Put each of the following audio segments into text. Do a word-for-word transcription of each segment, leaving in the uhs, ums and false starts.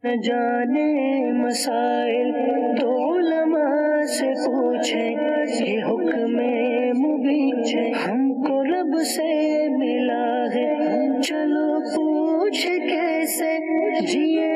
نہ جانے مسائل تو علماء سے پوچھیں، یہ حکم مبین ہم کو رب سے ملا ہے، چلو پوچھ کیسے جیے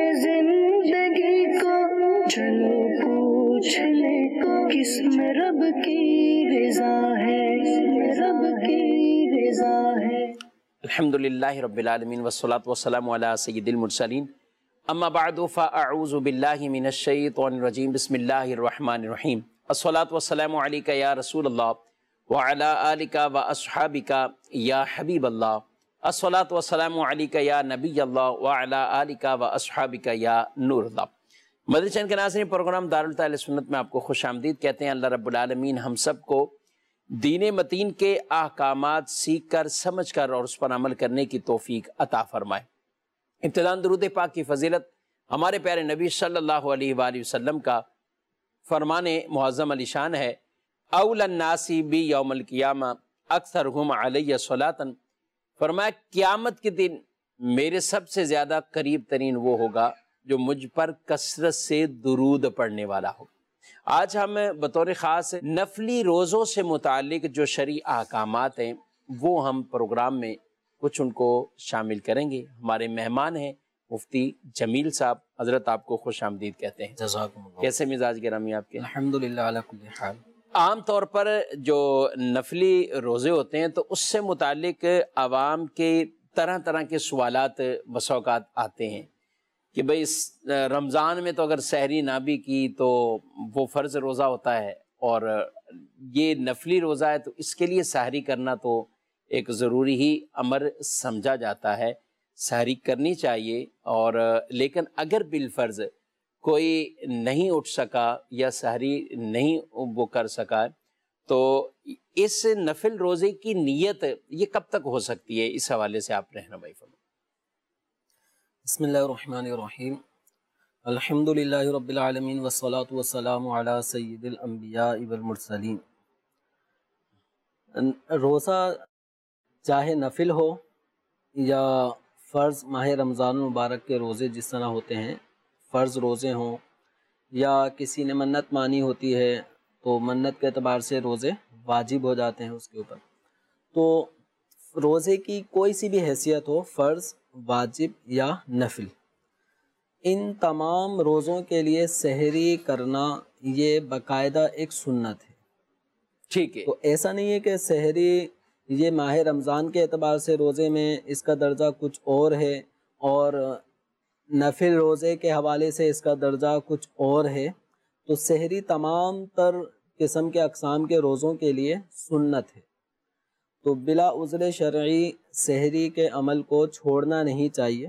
زندگی کو، چلو پوچھ لے کس میں رب کی رضا ہے، کس میں رب کی رضا ہے۔ الحمدللہ رب العالمین والصلاة والسلام علی سید المرسلین، اما بعد فاعوذ باللہ من الشیطان الرجیم، بسم اللہ الرحمن الرحیم، الصلاة والسلام علیک یا رسول اللہ وعلی آلک و اصحابک یا حبیب اللہ، الصلاة والسلام علیک یا نبی اللہ وعلی آلک و اصحابک یا نور اللہ۔ مدنی چینل کے ناظرین، پروگرام دارالتعلیٰ سنت میں آپ کو خوش آمدید کہتے ہیں۔ اللہ رب العالمین ہم سب کو دین متین کے احکامات سیکھ کر، سمجھ کر اور اس پر عمل کرنے کی توفیق عطا فرمائے۔ ابتداً درود پاک کی فضیلت ہمارے پیارے نبی صلی اللہ علیہ وآلہ وسلم کا فرمان معظم علی شان ہے، اول الناس بی یوم القیامہ اکثرہم علیہ صلاۃ، فرمایا قیامت کے دن میرے سب سے زیادہ قریب ترین وہ ہوگا جو مجھ پر کثرت سے درود پڑھنے والا ہو۔ آج ہم بطور خاص نفلی روزوں سے متعلق جو شرعی احکامات ہیں وہ ہم پروگرام میں کچھ ان کو شامل کریں گے۔ ہمارے مہمان ہیں مفتی جمیل صاحب، حضرت آپ کو خوش آمدید کہتے ہیں۔ جزاکم اللہ۔ کیسے مزاج گرامی آپ کے؟ الحمدللہ علی کل حال۔ عام طور پر جو نفلی روزے ہوتے ہیں تو اس سے متعلق عوام کے طرح طرح کے سوالات بسا اوقات آتے ہیں کہ بھئی رمضان میں تو اگر سحری نہ بھی کی تو وہ فرض روزہ ہوتا ہے، اور یہ نفلی روزہ ہے تو اس کے لیے سحری کرنا تو ایک ضروری ہی امر سمجھا جاتا ہے، سحری کرنی چاہیے۔ اور لیکن اگر بالفرض کوئی نہیں اٹھ سکا یا سحری نہیں وہ کر سکا تو اس نفل روزے کی نیت یہ کب تک ہو سکتی ہے؟ اس حوالے سے آپ رہنمائی فرمائیں۔ بسم اللہ الرحمن الرحیم، الحمدللہ رب العالمین والصلاة والسلام علی سید الانبیاء والمرسلین۔ روزہ چاہے نفل ہو یا فرض ماہ رمضان المبارک کے روزے جس طرح ہوتے ہیں، فرض روزے ہوں یا کسی نے منت مانی ہوتی ہے تو منت کے اعتبار سے روزے واجب ہو جاتے ہیں اس کے اوپر، تو روزے کی کوئی سی بھی حیثیت ہو، فرض، واجب یا نفل، ان تمام روزوں کے لیے سحری کرنا یہ باقاعدہ ایک سنت ہے۔ ٹھیک ہے، تو ایسا نہیں ہے کہ سحری یہ ماہ رمضان کے اعتبار سے روزے میں اس کا درجہ کچھ اور ہے اور نفل روزے کے حوالے سے اس کا درجہ کچھ اور ہے۔ تو سحری تمام تر قسم کے اقسام کے روزوں کے لیے سنت ہے، تو بلا عذر شرعی سحری کے عمل کو چھوڑنا نہیں چاہیے۔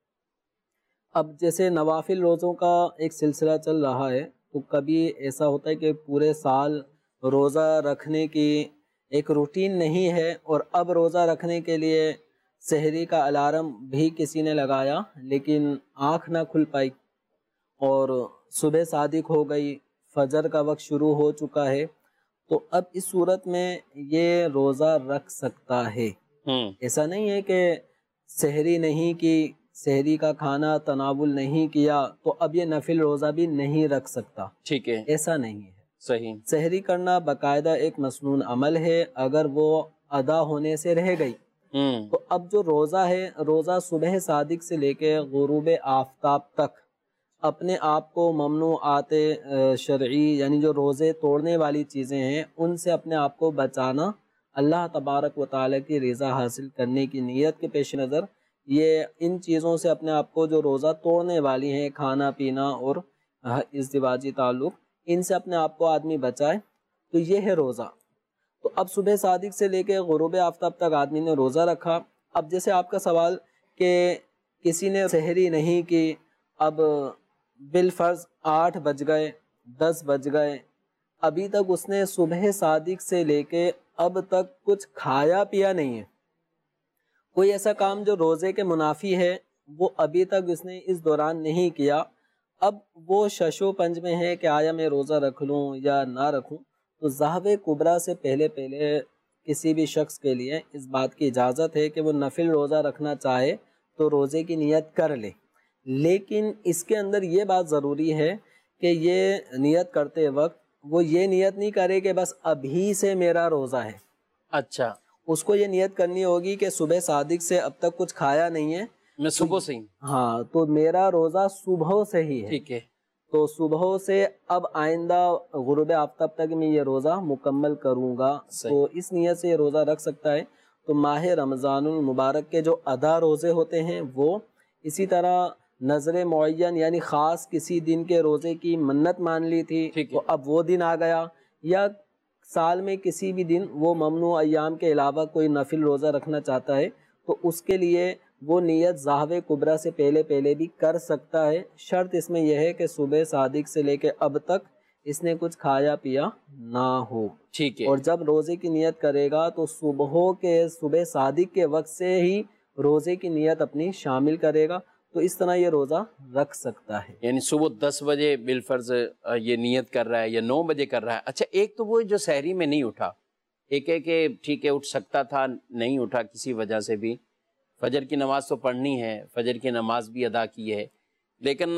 اب جیسے نوافل روزوں کا ایک سلسلہ چل رہا ہے تو کبھی ایسا ہوتا ہے کہ پورے سال روزہ رکھنے کی ایک روٹین نہیں ہے اور اب روزہ رکھنے کے لیے سحری کا الارم بھی کسی نے لگایا لیکن آنکھ نہ کھل پائی اور صبح صادق ہو گئی، فجر کا وقت شروع ہو چکا ہے، تو اب اس صورت میں یہ روزہ رکھ سکتا ہے۔ ایسا نہیں ہے کہ سحری نہیں کی، سحری کا کھانا تناول نہیں کیا تو اب یہ نفل روزہ بھی نہیں رکھ سکتا، ٹھیک ہے، ایسا نہیں ہے۔ صحیح، سحری کرنا باقاعدہ ایک مسنون عمل ہے، اگر وہ ادا ہونے سے رہ گئی تو اب جو روزہ ہے، روزہ صبح صادق سے لے کے غروب آفتاب تک اپنے آپ کو ممنوعات شرعی یعنی جو روزے توڑنے والی چیزیں ہیں ان سے اپنے آپ کو بچانا، اللہ تبارک و تعالیٰ کی رضا حاصل کرنے کی نیت کے پیش نظر یہ ان چیزوں سے اپنے آپ کو جو روزہ توڑنے والی ہیں، کھانا پینا اور ازدواجی تعلق، ان سے اپنے آپ کو آدمی بچائے، تو یہ ہے روزہ۔ تو اب صبح صادق سے لے کے غروب آفتاب تک آدمی نے روزہ رکھا۔ اب جیسے آپ کا سوال کہ کسی نے سحری نہیں کی، اب بالفرض آٹھ بج گئے، دس بج گئے، ابھی تک اس نے صبح صادق سے لے کے اب تک کچھ کھایا پیا نہیں ہے، کوئی ایسا کام جو روزے کے منافی ہے وہ ابھی تک اس نے اس دوران نہیں کیا، اب وہ شش و پنج میں ہے کہ آیا میں روزہ رکھ لوں یا نہ رکھوں، تو ذہب کبریٰ سے پہلے پہلے کسی بھی شخص کے لیے اس بات کی اجازت ہے کہ وہ نفل روزہ رکھنا چاہے تو روزے کی نیت کر لے، لیکن اس کے اندر یہ بات ضروری ہے کہ یہ نیت کرتے وقت وہ یہ نیت نہیں کرے کہ بس ابھی سے میرا روزہ ہے. اچھا, اس کو یہ نیت کرنی ہوگی کہ صبح صادق سے اب تک کچھ کھایا نہیں ہے, میں صبح سے ہی, ہاں تو میرا روزہ صبح سے ہی ہے. ٹھیک ہے, تو صبح سے اب آئندہ غروب آفتاب تک میں یہ روزہ مکمل کروں گا. تو اس نیت سے یہ روزہ رکھ سکتا ہے. تو ماہ رمضان المبارک کے جو ادا روزے ہوتے ہیں وہ, اسی طرح نظر معین یعنی خاص کسی دن کے روزے کی منت مان لی تھی تو اب وہ دن آ گیا, یا سال میں کسی بھی دن وہ ممنوع ایام کے علاوہ کوئی نفل روزہ رکھنا چاہتا ہے تو اس کے لیے وہ نیت ظاہر کبریٰ سے پہلے پہلے بھی کر سکتا ہے. شرط اس میں یہ ہے کہ صبح صادق سے لے کے اب تک اس نے کچھ کھایا پیا نہ ہو. ٹھیک ہے, اور جب روزے کی نیت کرے گا تو صبح کے صبح صادق کے وقت سے ہی روزے کی نیت اپنی شامل کرے گا. تو اس طرح یہ روزہ رکھ سکتا ہے. یعنی صبح دس بجے بالفرض یہ نیت کر رہا ہے یا نو بجے کر رہا ہے. اچھا, ایک تو وہ جو سحری میں نہیں اٹھا, ایک ہے کہ ٹھیک ہے اٹھ سکتا تھا نہیں اٹھا کسی وجہ سے بھی, فجر کی نماز تو پڑھنی ہے, فجر کی نماز بھی ادا کی ہے, لیکن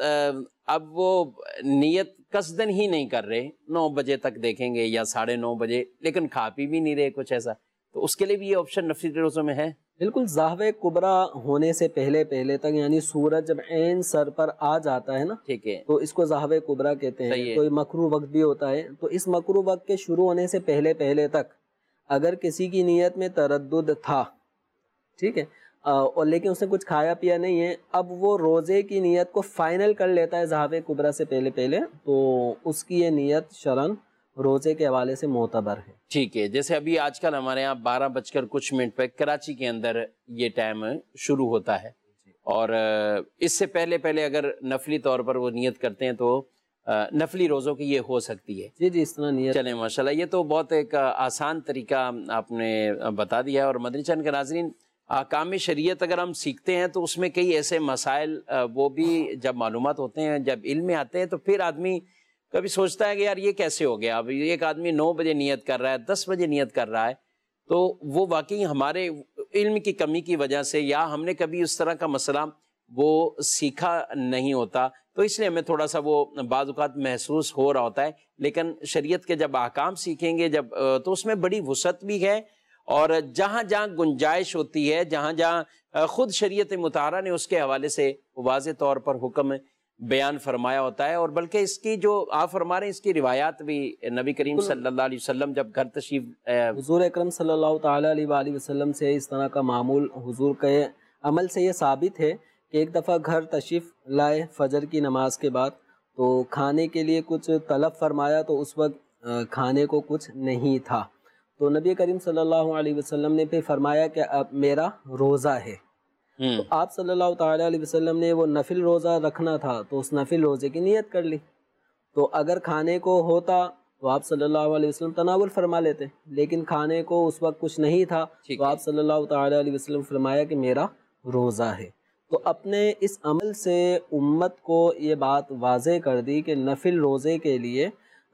اب وہ نیت قصدن ہی نہیں کر رہے, نو بجے تک دیکھیں گے یا ساڑھے نو بجے, لیکن کھا پی بھی نہیں رہے کچھ ایسا, تو اس کے لیے بھی یہ آپشن نفلی روزوں میں ہے. بالکل, ظاہر کبریٰ ہونے سے پہلے پہلے تک یعنی سورج جب عین سر پر آ جاتا ہے نا, ٹھیک ہے, تو اس کو ظاہر کبریٰ کہتے ہیں. کوئی مکروہ وقت بھی ہوتا ہے, تو اس مکروہ وقت کے شروع ہونے سے پہلے پہلے تک اگر کسی کی نیت میں تردد تھا, ٹھیک ہے, اور لیکن اس نے کچھ کھایا پیا نہیں ہے, اب وہ روزے کی نیت کو فائنل کر لیتا ہے ظاہر کبریٰ سے پہلے پہلے, تو اس کی یہ نیت شرعاً روزے کے حوالے سے معتبر ہے. ٹھیک ہے, جیسے ابھی آج کل ہمارے یہاں بارہ بج کر کچھ منٹ پہ کراچی کے اندر یہ ٹائم شروع ہوتا ہے, اور اس سے پہلے پہلے اگر نفلی طور پر وہ نیت کرتے ہیں تو نفلی روزوں کی یہ ہو سکتی ہے. جی جی, اس طرح نیت. چلیں ماشاءاللہ, یہ تو بہت ایک آسان طریقہ آپ نے بتا دیا ہے. اور مدنی چینل کے ناظرین, احکام شریعت اگر ہم سیکھتے ہیں تو اس میں کئی ایسے مسائل وہ بھی جب معلومات ہوتے ہیں, جب علم میں آتے ہیں, تو پھر آدمی کبھی سوچتا ہے کہ یار یہ کیسے ہو گیا, اب ایک آدمی نو بجے نیت کر رہا ہے, دس بجے نیت کر رہا ہے, تو وہ واقعی ہمارے علم کی کمی کی وجہ سے, یا ہم نے کبھی اس طرح کا مسئلہ وہ سیکھا نہیں ہوتا, تو اس لیے ہمیں تھوڑا سا وہ بعض اوقات محسوس ہو رہا ہوتا ہے. لیکن شریعت کے جب احکام سیکھیں گے جب, تو اس میں بڑی وسعت بھی ہے, اور جہاں جہاں گنجائش ہوتی ہے, جہاں جہاں خود شریعت مطہرہ نے اس کے حوالے سے واضح طور پر حکم بیان فرمایا ہوتا ہے. اور بلکہ اس کی جو آپ فرما رہے ہیں اس کی روایات بھی نبی کریم صلی اللہ علیہ وسلم جب گھر تشریف, حضور اکرم صلی اللہ تعالیٰ علیہ وآلہ وسلم سے اس طرح کا معمول حضور کے عمل سے یہ ثابت ہے کہ ایک دفعہ گھر تشریف لائے فجر کی نماز کے بعد, تو کھانے کے لیے کچھ طلب فرمایا, تو اس وقت کھانے کو کچھ نہیں تھا, تو نبی کریم صلی اللہ علیہ وسلم نے پھر فرمایا کہ اب میرا روزہ ہے. تو آپ صلی اللہ تعالیٰ علیہ وسلم نے وہ نفل روزہ رکھنا تھا, تو اس نفل روزے کی نیت کر لی. تو اگر کھانے کو ہوتا تو آپ صلی اللہ علیہ وسلم تناول فرما لیتے, لیکن کھانے کو اس وقت کچھ نہیں تھا, تو آپ صلی اللہ تعالیٰ علیہ وسلم فرمایا کہ میرا روزہ ہے. تو اپنے اس عمل سے امت کو یہ بات واضح کر دی کہ نفل روزے کے لیے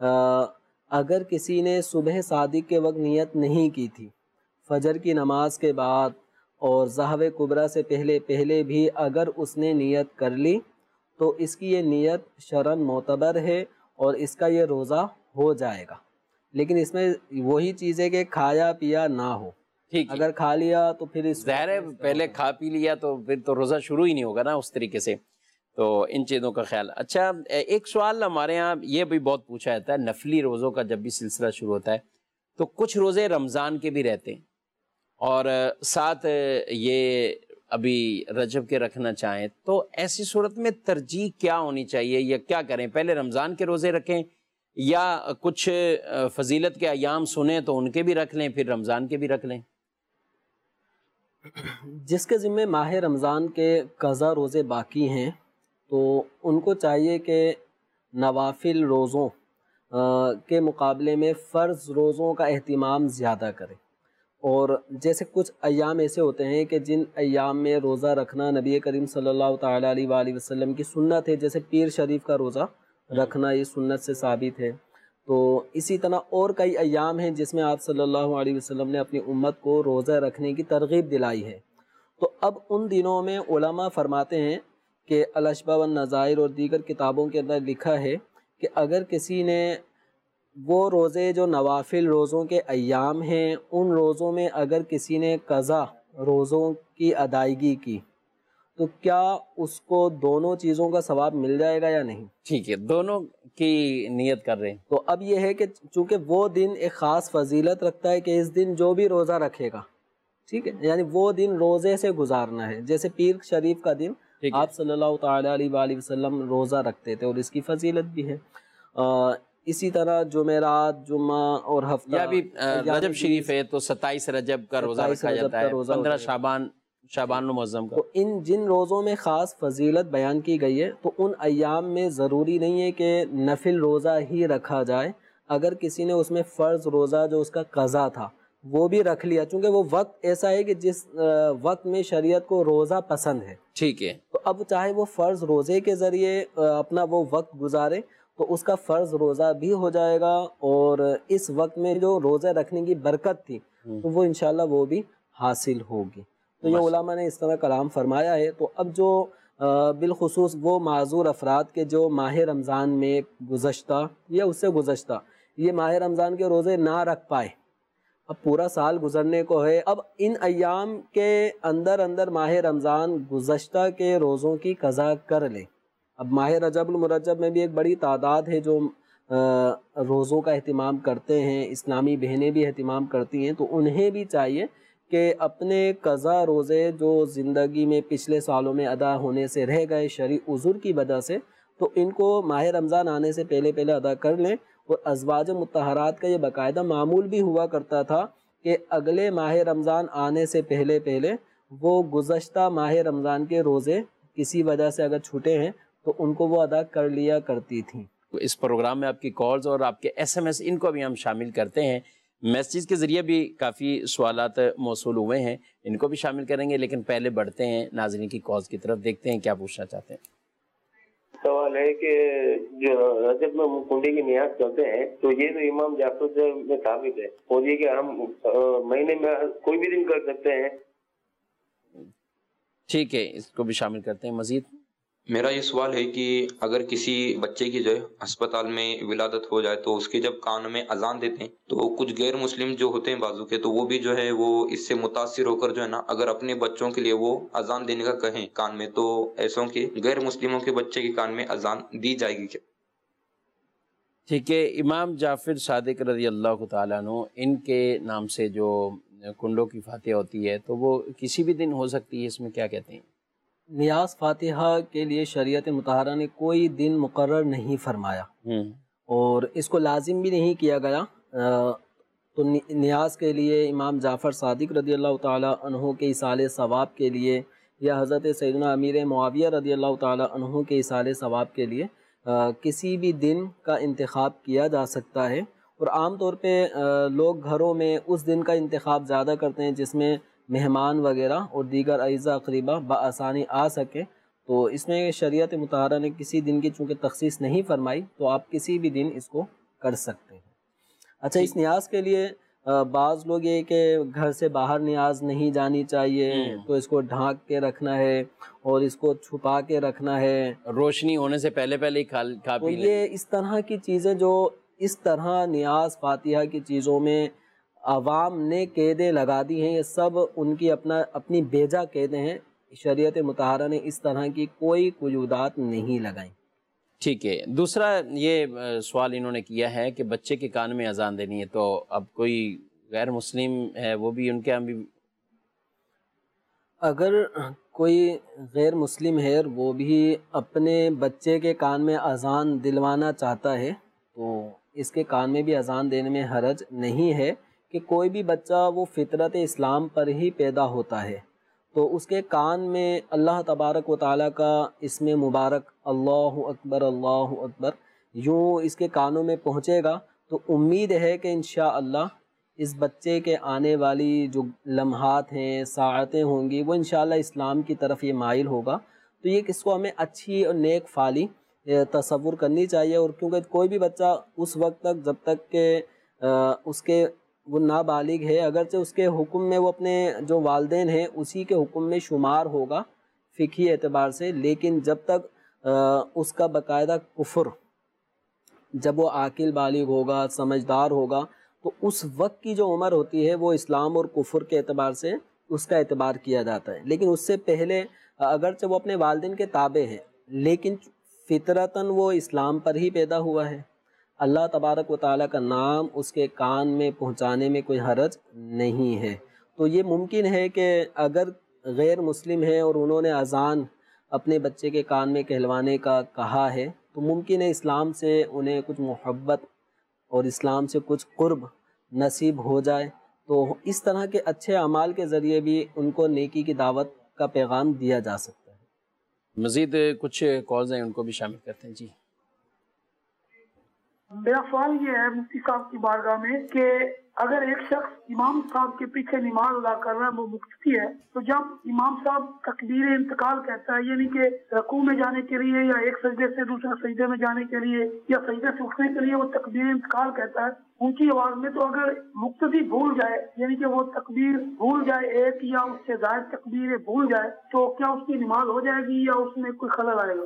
اگر کسی نے صبح صادق کے وقت نیت نہیں کی تھی, فجر کی نماز کے بعد اور ظہر کبریٰ سے پہلے پہلے بھی اگر اس نے نیت کر لی, تو اس کی یہ نیت شرعاً معتبر ہے اور اس کا یہ روزہ ہو جائے گا. لیکن اس میں وہی چیز ہے کہ کھایا پیا نہ ہو. اگر کھا لیا تو پھر اس ظاہر ہے پہلے کھا پی لیا تو پھر تو روزہ شروع ہی نہیں ہوگا نا اس طریقے سے, تو ان چیزوں کا خیال. اچھا, ایک سوال ہمارے ہاں یہ بھی بہت پوچھا جاتا ہے, نفلی روزوں کا جب بھی سلسلہ شروع ہوتا ہے تو کچھ روزے رمضان کے بھی رہتے ہیں, اور ساتھ یہ ابھی رجب کے رکھنا چاہیں, تو ایسی صورت میں ترجیح کیا ہونی چاہیے, یا کیا کریں, پہلے رمضان کے روزے رکھیں یا کچھ فضیلت کے ایام سنیں تو ان کے بھی رکھ لیں, پھر رمضان کے بھی رکھ لیں؟ جس کے ذمہ ماہ رمضان کے قضا روزے باقی ہیں تو ان کو چاہیے کہ نوافل روزوں کے مقابلے میں فرض روزوں کا اہتمام زیادہ کریں. اور جیسے کچھ ایام ایسے ہوتے ہیں کہ جن ایام میں روزہ رکھنا نبی کریم صلی اللہ تعالیٰ علیہ وآلہ وسلم کی سنت ہے, جیسے پیر شریف کا روزہ رکھنا یہ سنت سے ثابت ہے. تو اسی طرح اور کئی ایام ہیں جس میں آپ صلی اللہ علیہ وسلم نے اپنی امت کو روزہ رکھنے کی ترغیب دلائی ہے. تو اب ان دنوں میں علماء فرماتے ہیں کہ الاشباح والنظائر اور دیگر کتابوں کے اندر لکھا ہے کہ اگر کسی نے وہ روزے جو نوافل روزوں کے ایام ہیں ان روزوں میں اگر کسی نے قضا روزوں کی ادائیگی کی تو کیا اس کو دونوں چیزوں کا ثواب مل جائے گا یا نہیں؟ ٹھیک ہے، دونوں کی نیت کر رہے ہیں. تو اب یہ ہے کہ چونکہ وہ دن ایک خاص فضیلت رکھتا ہے کہ اس دن جو بھی روزہ رکھے گا، ٹھیک ہے، یعنی وہ دن روزے سے گزارنا ہے. جیسے پیر شریف کا دن آپ صلی اللہ تعالیٰ علیہ وآلہ وسلم روزہ رکھتے تھے اور اس کی فضیلت بھی ہے. اسی طرح جمعرات، جمعہ اور ہفتہ یا بھی رجب شریف ہے تو ستائیس رجب کا روزہ رکھا جاتا ہے، پندرہ شعبان شعبان المعظم کا. تو ان جن روزوں میں خاص فضیلت بیان کی گئی ہے تو ان ایام میں ضروری نہیں ہے کہ نفل روزہ ہی رکھا جائے. اگر کسی نے اس میں فرض روزہ جو اس کا قضا تھا وہ بھی رکھ لیا، چونکہ وہ وقت ایسا ہے کہ جس وقت میں شریعت کو روزہ پسند ہے، ٹھیک ہے، تو اب چاہے وہ فرض روزے کے ذریعے اپنا وہ وقت گزارے تو اس کا فرض روزہ بھی ہو جائے گا، اور اس وقت میں جو روزہ رکھنے کی برکت تھی تو وہ انشاءاللہ وہ بھی حاصل ہوگی. تو یہ علماء نے اس طرح کلام فرمایا ہے. تو اب جو بالخصوص وہ معذور افراد کے جو ماہ رمضان میں گزشتہ یا اس سے گزشتہ یہ ماہ رمضان کے روزے نہ رکھ پائے، اب پورا سال گزرنے کو ہے، اب ان ایام کے اندر اندر ماہ رمضان گزشتہ کے روزوں کی قضا کر لیں. اب ماہ رجب المرجب میں بھی ایک بڑی تعداد ہے جو روزوں کا اہتمام کرتے ہیں، اسلامی بہنیں بھی اہتمام کرتی ہیں، تو انہیں بھی چاہیے کہ اپنے قضا روزے جو زندگی میں پچھلے سالوں میں ادا ہونے سے رہ گئے شرعی عذر کی وجہ سے، تو ان کو ماہ رمضان آنے سے پہلے پہلے ادا کر لیں. اور ازواج مطہرات کا یہ باقاعدہ معمول بھی ہوا کرتا تھا کہ اگلے ماہ رمضان آنے سے پہلے پہلے وہ گزشتہ ماہ رمضان کے روزے کسی وجہ سے اگر چھوٹے ہیں تو ان کو وہ ادا کر لیا کرتی تھیں. اس پروگرام میں آپ کی کالز اور آپ کے ایس ایم ایس ان کو بھی ہم شامل کرتے ہیں. میسیج کے ذریعے بھی کافی سوالات موصول ہوئے ہیں، ان کو بھی شامل کریں گے، لیکن پہلے بڑھتے ہیں ناظرین کی کالز کی طرف، دیکھتے ہیں کیا پوچھنا چاہتے ہیں. سوال ہے کہ جو رجب میں کنڈی کی نیاز کرتے ہیں تو یہ تو امام جعفر میں ثابت ہے، اور یہ کہ ہم مہینے میں کوئی بھی دن کر سکتے ہیں. ٹھیک ہے، اس کو بھی شامل کرتے ہیں. مزید میرا یہ سوال ہے کہ اگر کسی بچے کی جو ہے ہسپتال میں ولادت ہو جائے تو اس کے جب کان میں اذان دیتے ہیں تو کچھ غیر مسلم جو ہوتے ہیں بازو کے، تو وہ بھی جو ہے وہ اس سے متاثر ہو کر جو ہے نا اگر اپنے بچوں کے لیے وہ اذان دینے کا کہیں کان میں، تو ایسوں کے غیر مسلموں کے بچے کے کان میں اذان دی جائے گی کیا؟ ٹھیک ہے. امام جعفر صادق رضی اللہ تعالیٰ عنہ ان کے نام سے جو کنڈوں کی فاتحہ ہوتی ہے تو وہ کسی بھی دن ہو سکتی ہے، اس میں کیا کہتے ہیں؟ نیاز فاتحہ کے لیے شریعت مطہرہ نے کوئی دن مقرر نہیں فرمایا اور اس کو لازم بھی نہیں کیا گیا. تو نیاز کے لیے امام جعفر صادق رضی اللہ تعالیٰ عنہ کے ایصال ثواب کے لیے یا حضرت سیدنا امیر معاویہ رضی اللہ تعالیٰ عنہ کے ایصال ثواب کے لیے کسی بھی دن کا انتخاب کیا جا سکتا ہے. اور عام طور پہ لوگ گھروں میں اس دن کا انتخاب زیادہ کرتے ہیں جس میں مہمان وغیرہ اور دیگر اعزاء اقربا بآسانی آ سکے. تو اس میں شریعت مطہرہ نے کسی دن کی چونکہ تخصیص نہیں فرمائی تو آپ کسی بھی دن اس کو کر سکتے ہیں. اچھا، اس نیاز کے لیے بعض لوگ یہ کہ گھر سے باہر نیاز نہیں جانی چاہیے تو اس کو ڈھانک کے رکھنا ہے اور اس کو چھپا کے رکھنا ہے، روشنی ہونے سے پہلے پہلے ہی کھا کھا پی لیں. یہ اس طرح کی چیزیں جو اس طرح نیاز فاتحہ کی چیزوں میں عوام نے قیدیں لگا دی ہیں، یہ سب ان کی اپنا اپنی بیجا قیدیں ہیں. شریعت مطہرہ نے اس طرح کی کوئی قیودات نہیں لگائیں. ٹھیک ہے. دوسرا یہ سوال انہوں نے کیا ہے کہ بچے کے کان میں اذان دینی ہے، تو اب کوئی غیر مسلم ہے وہ بھی ان کے ہم بھی اگر کوئی غیر مسلم ہے وہ بھی اپنے بچے کے کان میں اذان دلوانا چاہتا ہے تو اس کے کان میں بھی اذان دینے میں حرج نہیں ہے کہ کوئی بھی بچہ وہ فطرت اسلام پر ہی پیدا ہوتا ہے تو اس کے کان میں اللہ تبارک و تعالیٰ کا اسم مبارک اللہ اکبر اللہ اکبر یوں اس کے کانوں میں پہنچے گا تو امید ہے کہ انشاءاللہ اس بچے کے آنے والی جو لمحات ہیں، ساعتیں ہوں گی، وہ انشاءاللہ اسلام کی طرف یہ مائل ہوگا. تو یہ اس کو ہمیں اچھی اور نیک فعلی تصور کرنی چاہیے. اور کیونکہ کوئی بھی بچہ اس وقت تک جب تک کہ اس کے وہ نابالغ ہے، اگرچہ اس کے حکم میں وہ اپنے جو والدین ہیں اسی کے حکم میں شمار ہوگا، فقہی اعتبار سے، لیکن جب تک اس کا باقاعدہ کفر، جب وہ عاقل بالغ ہوگا، سمجھدار ہوگا، تو اس وقت کی جو عمر ہوتی ہے وہ اسلام اور کفر کے اعتبار سے اس کا اعتبار کیا جاتا ہے۔ لیکن اس سے پہلے اگرچہ وہ اپنے والدین کے تابع ہے، لیکن فطرتاً وہ اسلام پر ہی پیدا ہوا ہے، اللہ تبارک و تعالیٰ کا نام اس کے کان میں پہنچانے میں کوئی حرج نہیں ہے۔ تو یہ ممکن ہے کہ اگر غیر مسلم ہے اور انہوں نے اذان اپنے بچے کے کان میں کہلوانے کا کہا ہے، تو ممکن ہے اسلام سے انہیں کچھ محبت اور اسلام سے کچھ قرب نصیب ہو جائے، تو اس طرح کے اچھے اعمال کے ذریعے بھی ان کو نیکی کی دعوت کا پیغام دیا جا سکتا ہے۔ مزید کچھ کالز ہیں، ان کو بھی شامل کرتے ہیں۔ جی میرا سوال یہ ہے مفتی صاحب کی بارگاہ میں کہ اگر ایک شخص امام صاحب کے پیچھے نماز ادا کر رہا ہے، وہ مقتدی ہے، تو جب امام صاحب تکبیر انتقال کہتا ہے، یعنی کہ رکوع میں جانے کے لیے یا ایک سجدے سے دوسرے سجدے میں جانے کے لیے یا سجدے سے اٹھنے کے لیے وہ تکبیر انتقال کہتا ہے اونچی آواز میں، تو اگر مقتدی بھول جائے، یعنی کہ وہ تکبیر بھول جائے ایک یا اس سے زائد تکبیر بھول جائے، تو کیا اس کی نماز ہو جائے گی یا اس میں کوئی خلل آئے گا؟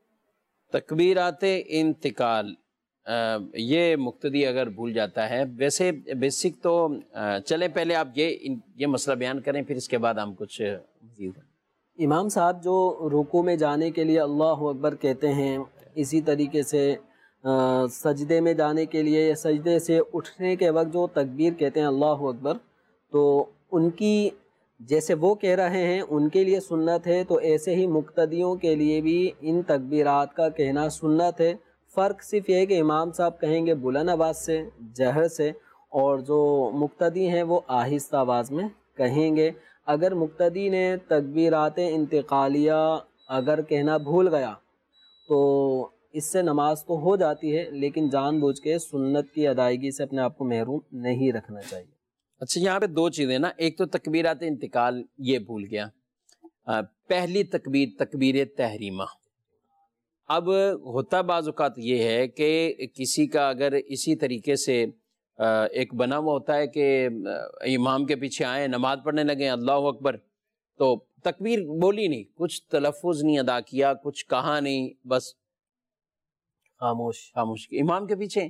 تکبیرات انتقال یہ مقتدی اگر بھول جاتا ہے، ویسے بیسک تو چلیں پہلے آپ یہ یہ مسئلہ بیان کریں، پھر اس کے بعد ہم کچھ مزید۔ امام صاحب جو رکوع میں جانے کے لیے اللہ اکبر کہتے ہیں، اسی طریقے سے سجدے میں جانے کے لیے یا سجدے سے اٹھنے کے وقت جو تکبیر کہتے ہیں اللہ اکبر، تو ان کی جیسے وہ کہہ رہے ہیں ان کے لیے سنت ہے، تو ایسے ہی مقتدیوں کے لیے بھی ان تکبیرات کا کہنا سنت ہے۔ فرق صرف یہ ہے کہ امام صاحب کہیں گے بلند آواز سے، جہر سے، اور جو مقتدی ہیں وہ آہستہ آواز میں کہیں گے۔ اگر مقتدی نے تکبیرات انتقالیہ اگر کہنا بھول گیا تو اس سے نماز تو ہو جاتی ہے، لیکن جان بوجھ کے سنت کی ادائیگی سے اپنے آپ کو محروم نہیں رکھنا چاہیے۔ اچھا، یہاں پہ دو چیزیں نا، ایک تو تکبیرات انتقال یہ بھول گیا، پہلی تکبیر تکبیر تحریمہ۔ اب ہوتا بعض اوقات یہ ہے کہ کسی کا اگر اسی طریقے سے ایک بنا ہوا ہوتا ہے کہ امام کے پیچھے آئیں، نماز پڑھنے لگے اللہ اکبر، تو تکبیر بولی نہیں، کچھ تلفظ نہیں ادا کیا، کچھ کہا نہیں، بس خاموش خاموش امام کے پیچھے۔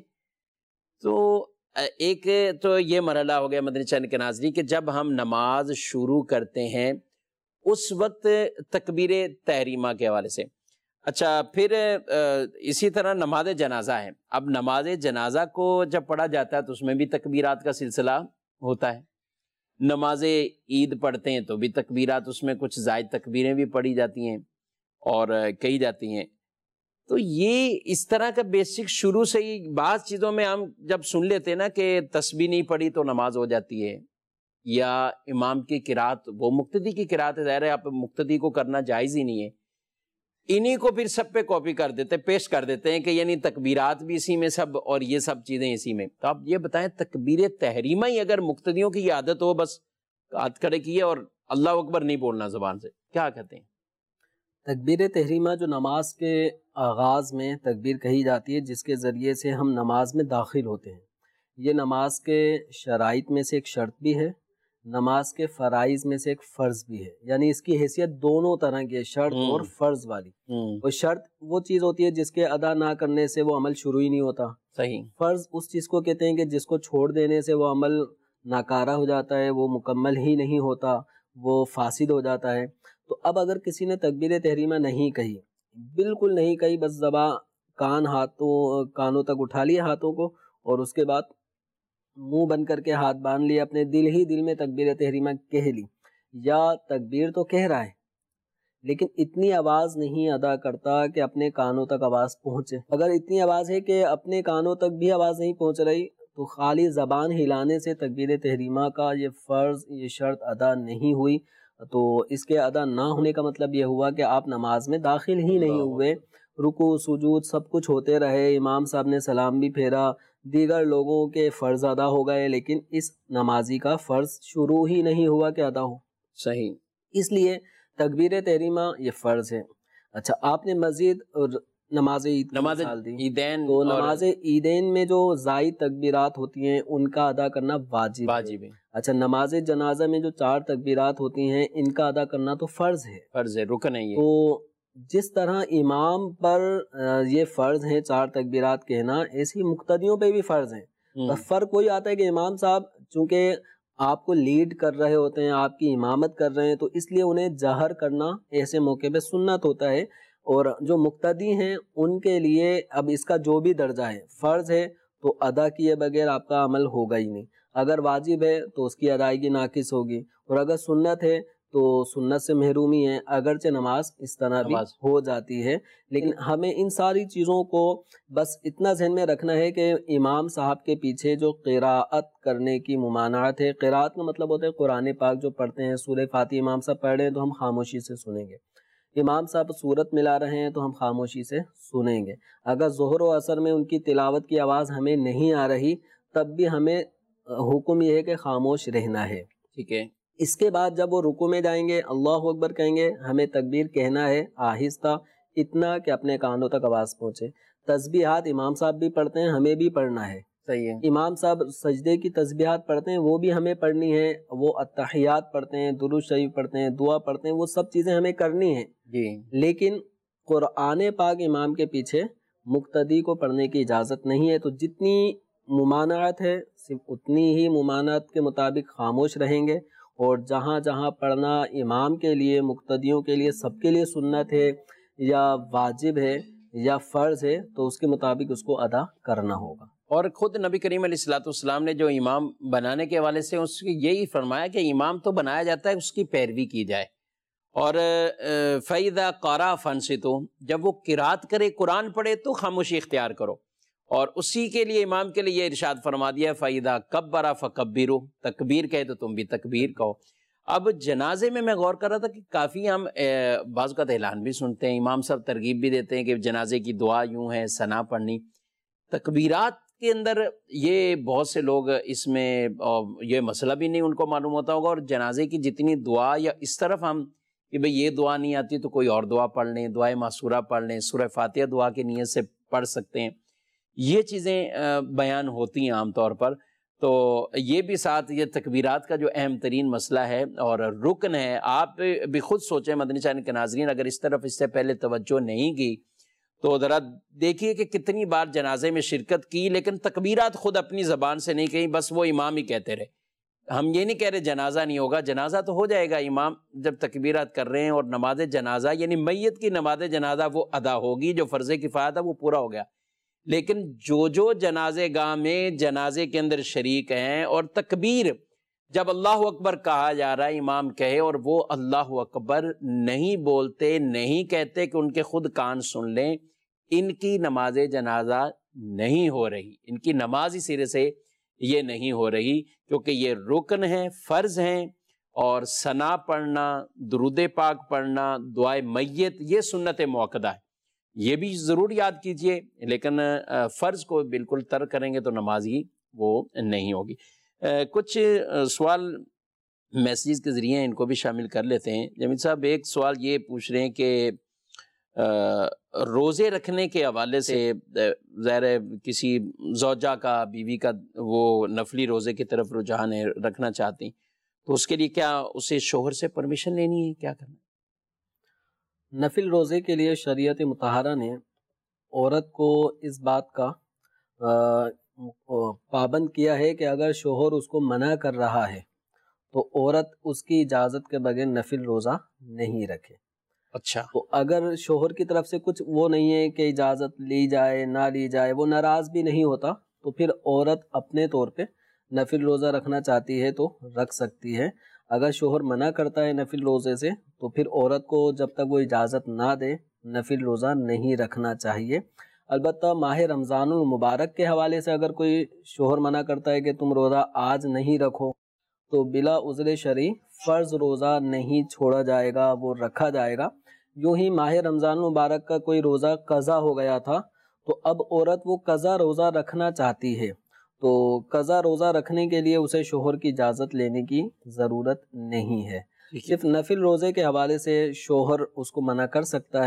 تو ایک تو یہ مرحلہ ہو گیا مدنی چینل کے ناظرین کہ جب ہم نماز شروع کرتے ہیں اس وقت تکبیر تحریمہ کے حوالے سے۔ اچھا، پھر اسی طرح نماز جنازہ ہے۔ اب نماز جنازہ کو جب پڑھا جاتا ہے تو اس میں بھی تکبیرات کا سلسلہ ہوتا ہے۔ نماز عید پڑھتے ہیں تو بھی تکبیرات، اس میں کچھ زائد تکبیریں بھی پڑھی جاتی ہیں اور کہی جاتی ہیں۔ تو یہ اس طرح کا بیسک شروع سے ہی بعض چیزوں میں ہم جب سن لیتے ہیں نا کہ تسبیح نہیں پڑھی تو نماز ہو جاتی ہے، یا امام کی قرات وہ مقتدی کی قرات ہے، ظاہر ہے آپ مقتدی کو کرنا جائز ہی نہیں ہے، انہی کو پھر سب پہ کاپی کر دیتے، پیش کر دیتے ہیں کہ یعنی تکبیرات بھی اسی میں سب اور یہ سب چیزیں اسی میں۔ تو آپ یہ بتائیں تکبیر تحریمہ ہی اگر مقتدیوں کی عادت ہو، بس ہاتھ کھڑے کیے اور اللہ اکبر نہیں بولنا زبان سے، کیا کہتے ہیں؟ تکبیر تحریمہ جو نماز کے آغاز میں تکبیر کہی جاتی ہے جس کے ذریعے سے ہم نماز میں داخل ہوتے ہیں، یہ نماز کے شرائط میں سے ایک شرط بھی ہے، نماز کے فرائض میں سے ایک فرض بھی ہے، یعنی اس کی حیثیت دونوں طرح کی ہے، شرط اور فرض والی۔ اور شرط وہ چیز ہوتی ہے جس کے ادا نہ کرنے سے وہ عمل شروع ہی نہیں ہوتا۔ صحیح۔ فرض اس چیز کو کہتے ہیں کہ جس کو چھوڑ دینے سے وہ عمل ناکارہ ہو جاتا ہے، وہ مکمل ہی نہیں ہوتا، وہ فاسد ہو جاتا ہے۔ تو اب اگر کسی نے تکبیر تحریمہ نہیں کہی، بالکل نہیں کہی، بس زبان کان ہاتھوں کانوں تک اٹھا لیے ہاتھوں کو اور اس کے بعد منہ بند کر کے ہاتھ باندھ لیے، اپنے دل ہی دل میں تکبیر تحریمہ کہہ لی، یا تکبیر تو کہہ رہا ہے لیکن اتنی آواز نہیں ادا کرتا کہ اپنے کانوں تک آواز پہنچے۔ اگر اتنی آواز ہے کہ اپنے کانوں تک بھی آواز نہیں پہنچ رہی تو خالی زبان ہلانے سے تکبیر تحریمہ کا یہ فرض، یہ شرط ادا نہیں ہوئی۔ تو اس کے ادا نہ ہونے کا مطلب یہ ہوا کہ آپ نماز میں داخل ہی نہیں ہوئے، رکوع سجود سب کچھ ہوتے رہے، امام صاحب نے سلام بھی پھیرا، دیگر لوگوں کے فرض ادا ہو گئے، لیکن اس نمازی کا فرض شروع ہی نہیں ہوا کہ ادا ہو۔ صحیح۔ اس لیے تکبیر تحریمہ یہ فرض ہے۔ اچھا، آپ نے مزید نماز عید نماز مثال دی عیدین، تو نماز عیدین میں جو زائد تکبیرات ہوتی ہیں ان کا ادا کرنا واجب واجب ہے۔ اچھا نماز جنازہ میں جو چار تکبیرات ہوتی ہیں ان کا ادا کرنا تو فرض ہے، فرض ہے، رکن ہے یہ۔ تو جس طرح امام پر یہ فرض ہیں چار تکبیرات کہنا، ایسی مقتدیوں پہ بھی فرض ہیں۔ بس فرق کوئی آتا ہے کہ امام صاحب چونکہ آپ کو لیڈ کر رہے ہوتے ہیں، آپ کی امامت کر رہے ہیں، تو اس لیے انہیں جہر کرنا ایسے موقع پہ سنت ہوتا ہے، اور جو مقتدی ہیں ان کے لیے اب اس کا جو بھی درجہ ہے، فرض ہے تو ادا کیے بغیر آپ کا عمل ہوگا ہی نہیں، اگر واجب ہے تو اس کی ادائیگی ناقص ہوگی، اور اگر سنت ہے تو سنت سے محرومی ہے، اگرچہ نماز اس طرح بھی ہو جاتی ہے۔ لیکن ہمیں ان ساری چیزوں کو بس اتنا ذہن میں رکھنا ہے کہ امام صاحب کے پیچھے جو قراءت کرنے کی ممانعت ہے، قراءت کا مطلب ہوتا ہے قرآن پاک جو پڑھتے ہیں، سورہ فاتحہ امام صاحب پڑھ رہے ہیں تو ہم خاموشی سے سنیں گے، امام صاحب صورت ملا رہے ہیں تو ہم خاموشی سے سنیں گے، اگر ظہر و عصر میں ان کی تلاوت کی آواز ہمیں نہیں آ رہی تب بھی ہمیں حکم یہ ہے کہ خاموش رہنا ہے، ٹھیک ہے۔ اس کے بعد جب وہ رکوع میں جائیں گے اللہ اکبر کہیں گے، ہمیں تکبیر کہنا ہے آہستہ، اتنا کہ اپنے کانوں تک آواز پہنچے۔ تسبیحات امام صاحب بھی پڑھتے ہیں، ہمیں بھی پڑھنا ہے، صحیح ہے۔ امام صاحب سجدے کی تسبیحات پڑھتے ہیں وہ بھی ہمیں پڑھنی ہے، وہ التحیات پڑھتے ہیں، درود شریف پڑھتے ہیں، دعا پڑھتے ہیں، وہ سب چیزیں ہمیں کرنی ہیں جی۔ لیکن قرآن پاک امام کے پیچھے مقتدی کو پڑھنے کی اجازت نہیں ہے، تو جتنی ممانعت ہے صرف اتنی ہی ممانعت کے مطابق خاموش رہیں گے، اور جہاں جہاں پڑھنا امام کے لیے، مقتدیوں کے لیے، سب کے لیے سنت ہے یا واجب ہے یا فرض ہے تو اس کے مطابق اس کو ادا کرنا ہوگا۔ اور خود نبی کریم علیہ الصلوۃ والسلام نے جو امام بنانے کے حوالے سے اس کی یہی فرمایا کہ امام تو بنایا جاتا ہے، اس کی پیروی کی جائے، اور فَإِذَا قَرَأَ فَانصِتُوا، جب وہ قرات کرے، قرآن پڑھے تو خاموشی اختیار کرو، اور اسی کے لیے امام کے لیے یہ ارشاد فرما دیا فَإِذَا كَبَّرَ فَكَبِّرُوا، تکبیر کہے تو تم بھی تکبیر کہو۔ اب جنازے میں میں غور کر رہا تھا کہ کافی ہم بعض اوقات اعلان بھی سنتے ہیں، امام صاحب ترغیب بھی دیتے ہیں کہ جنازے کی دعا یوں ہے، ثنا پڑھنی، تکبیرات کے اندر یہ بہت سے لوگ اس میں یہ مسئلہ بھی نہیں ان کو معلوم ہوتا ہوگا، اور جنازے کی جتنی دعا یا اس طرف ہم کہ بھئی یہ دعا نہیں آتی تو کوئی اور دعا پڑھ لیں، دعائے معصورہ پڑھ لیں، سورہ فاتحہ دعا کی نیت سے پڑھ سکتے ہیں، یہ چیزیں بیان ہوتی ہیں عام طور پر، تو یہ بھی ساتھ یہ تکبیرات کا جو اہم ترین مسئلہ ہے اور رکن ہے۔ آپ بھی خود سوچیں مدنی چینل کے ناظرین، اگر اس طرف اس سے پہلے توجہ نہیں کی تو ذرا دیکھیے کہ کتنی بار جنازے میں شرکت کی لیکن تکبیرات خود اپنی زبان سے نہیں کہیں، بس وہ امام ہی کہتے رہے۔ ہم یہ نہیں کہہ رہے جنازہ نہیں ہوگا، جنازہ تو ہو جائے گا، امام جب تکبیرات کر رہے ہیں، اور نماز جنازہ یعنی میت کی نماز جنازہ وہ ادا ہوگی، جو فرض کفایہ تھا وہ پورا ہو گیا۔ لیکن جو جو جنازے گاہ میں جنازے کے اندر شریک ہیں اور تکبیر جب اللہ اکبر کہا جا رہا ہے امام کہے اور وہ اللہ اکبر نہیں بولتے، نہیں کہتے کہ ان کے خود کان سن لیں، ان کی نماز جنازہ نہیں ہو رہی، ان کی نماز ہی سرے سے یہ نہیں ہو رہی، کیونکہ یہ رکن ہیں، فرض ہیں، اور ثنا پڑھنا، درود پاک پڑھنا، دعائے میت، یہ سنت موقدہ ہے، یہ بھی ضرور یاد کیجئے، لیکن فرض کو بالکل ترک کریں گے تو نماز ہی وہ نہیں ہوگی۔ کچھ سوال میسیج کے ذریعے ان کو بھی شامل کر لیتے ہیں۔ جمیل صاحب ایک سوال یہ پوچھ رہے ہیں کہ روزے رکھنے کے حوالے سے ظاہر ہے کسی زوجہ کا، بیوی کا وہ نفلی روزے کی طرف رجحان ہے، رکھنا چاہتی، تو اس کے لیے کیا اسے شوہر سے پرمیشن لینی ہے، کیا کرنا ہے؟ نفل روزے کے لیے شریعت مطہرہ نے عورت کو اس بات کا پابند کیا ہے کہ اگر شوہر اس کو منع کر رہا ہے تو عورت اس کی اجازت کے بغیر نفل روزہ نہیں رکھے۔ اچھا، تو اگر شوہر کی طرف سے کچھ وہ نہیں ہے کہ اجازت لی جائے نہ لی جائے، وہ ناراض بھی نہیں ہوتا، تو پھر عورت اپنے طور پہ نفل روزہ رکھنا چاہتی ہے تو رکھ سکتی ہے۔ اگر شوہر منع کرتا ہے نفل روزے سے تو پھر عورت کو جب تک وہ اجازت نہ دے نفل روزہ نہیں رکھنا چاہیے۔ البتہ ماہ رمضان المبارک کے حوالے سے اگر کوئی شوہر منع کرتا ہے کہ تم روزہ آج نہیں رکھو تو بلا عذر شرعی فرض روزہ نہیں چھوڑا جائے گا، وہ رکھا جائے گا۔ یوں ہی ماہ رمضان المبارک کا کوئی روزہ قضا ہو گیا تھا تو اب عورت وہ قضا روزہ رکھنا چاہتی ہے، تو قضا روزہ رکھنے کے لیے اسے شوہر کی اجازت لینے کی ضرورت نہیں ہے۔ صرف نفل روزے کے حوالے سے شوہر اس کو منع کر سکتا ہے،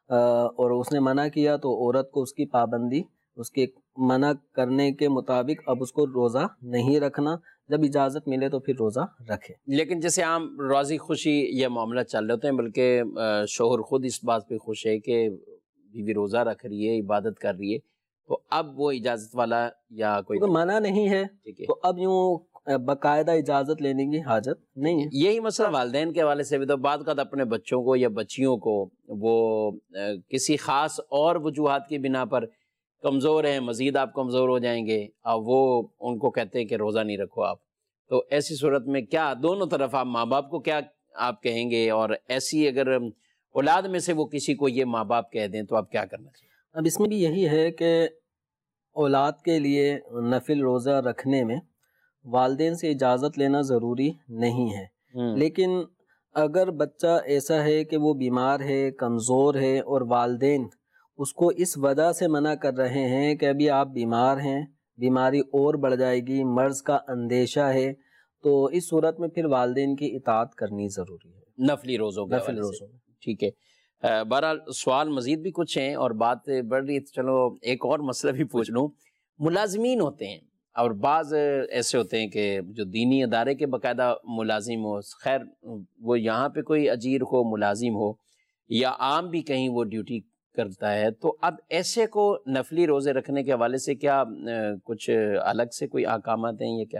اور اس نے منع کیا تو عورت کو اس کی پابندی، اس کے منع کرنے کے مطابق اب اس کو روزہ نہیں رکھنا، جب اجازت ملے تو پھر روزہ رکھے۔ لیکن جیسے عام راضی خوشی یہ معاملہ چل رہے ہوتے ہیں، بلکہ شوہر خود اس بات پہ خوش ہے کہ بیوی روزہ رکھ رہی ہے، عبادت کر رہی ہے، تو اب وہ اجازت والا یا کوئی منع نہیں ہے تو اب یوں باقاعدہ اجازت لینے کی حاجت نہیں ہے۔ یہی مسئلہ والدین کے حوالے سے بھی تو بعد کا اپنے بچوں کو یا بچیوں کو وہ کسی خاص اور وجوہات کی بنا پر کمزور ہیں، مزید آپ کمزور ہو جائیں گے، اور وہ ان کو کہتے ہیں کہ روزہ نہیں رکھو آپ، تو ایسی صورت میں کیا دونوں طرف آپ ماں باپ کو کیا آپ کہیں گے، اور ایسی اگر اولاد میں سے وہ کسی کو یہ ماں باپ کہہ دیں تو آپ کیا کرنا چاہیے؟ اب اس میں بھی یہی ہے کہ اولاد کے لیے نفل روزہ رکھنے میں والدین سے اجازت لینا ضروری نہیں ہے، لیکن اگر بچہ ایسا ہے کہ وہ بیمار ہے، کمزور ہے، اور والدین اس کو اس وجہ سے منع کر رہے ہیں کہ ابھی آپ بیمار ہیں، بیماری اور بڑھ جائے گی، مرض کا اندیشہ ہے، تو اس صورت میں پھر والدین کی اطاعت کرنی ضروری ہے نفلی روزوں کے نفل روزوں میں۔ ٹھیک ہے، بہرحال سوال مزید بھی کچھ ہیں اور بات بڑھ رہی ہے، چلو ایک اور مسئلہ بھی پوچھ لوں۔ ملازمین ہوتے ہیں اور بعض ایسے ہوتے ہیں کہ جو دینی ادارے کے باقاعدہ ملازم ہو، خیر وہ یہاں پہ کوئی اجیر ہو، ملازم ہو، یا عام بھی کہیں وہ ڈیوٹی کرتا ہے، تو اب ایسے کو نفلی روزے رکھنے کے حوالے سے کیا کچھ الگ سے کوئی احکامات ہیں یا کیا؟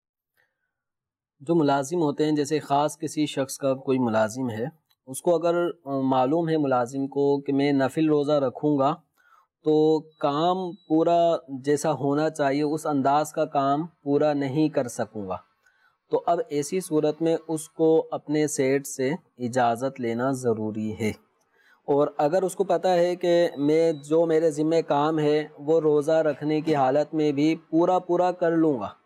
جو ملازم ہوتے ہیں، جیسے خاص کسی شخص کا کوئی ملازم ہے، اس کو اگر معلوم ہے ملازم کو کہ میں نفل روزہ رکھوں گا تو کام پورا جیسا ہونا چاہیے اس انداز کا کام پورا نہیں کر سکوں گا، تو اب ایسی صورت میں اس کو اپنے سیٹ سے اجازت لینا ضروری ہے، اور اگر اس کو پتہ ہے کہ میں جو میرے ذمہ کام ہے وہ روزہ رکھنے کی حالت میں بھی پورا پورا کر لوں گا،